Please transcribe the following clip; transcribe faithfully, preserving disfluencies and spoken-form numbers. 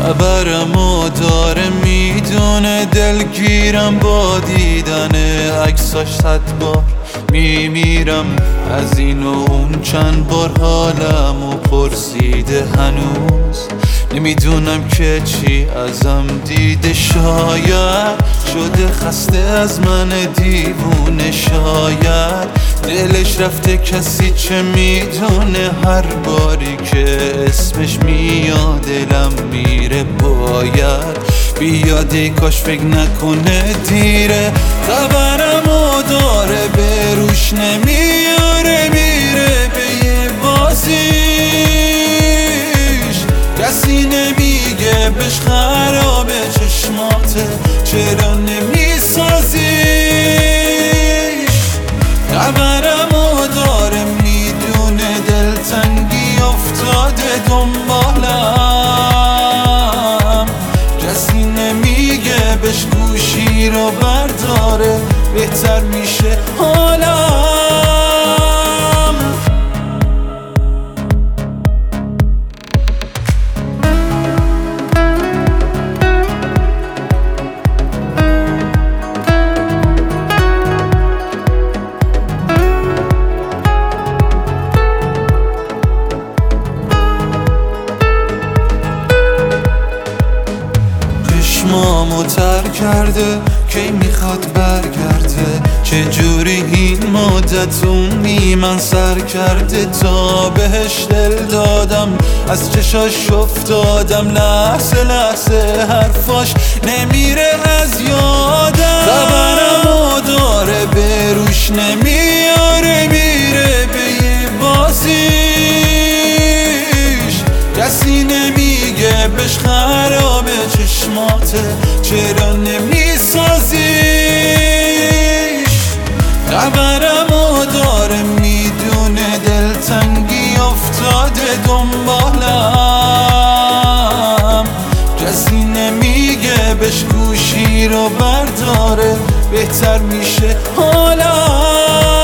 خبرمو داره میدونه دلگیرم با دیدن عکساش صد بار میمیرم از این و اون چند بار حالمو پرسیده هنوز نمیدونم که چی ازم دیده شاید شده خسته از من دیوونه شاید دلش رفته کسی چه میدونه هر باری که اسمش میاد دلم میره باید بیاده کاش فکر نکنه دیره خبرمو داره به روش نمیاره میره به یه بازیش کسی نمیگه بهش خرابه چشماته چرا نمیسازیش خبرمو داره میدونه دلتنگی افتاده دنبالم کسی نمیگه بهش گوشی رو برداره بهتر میشه حالم چشمامو تر کرده کی میخواد برگرده چه جوری این مدتون بی من سر کرده تا بهش دل دادم از چشاش افتادم لحظه لحظه حرفاش نمیره از یادم خبرمو داره به روش نمیاره میره به یه بازیش کسی نمیگه بهش خرابه چشماته چرا نمیسازیش خبرمو داره میدونه دلتنگی افتاده دنبالم کسی نمیگه بهش گوشی رو برداره بهتر میشه حالم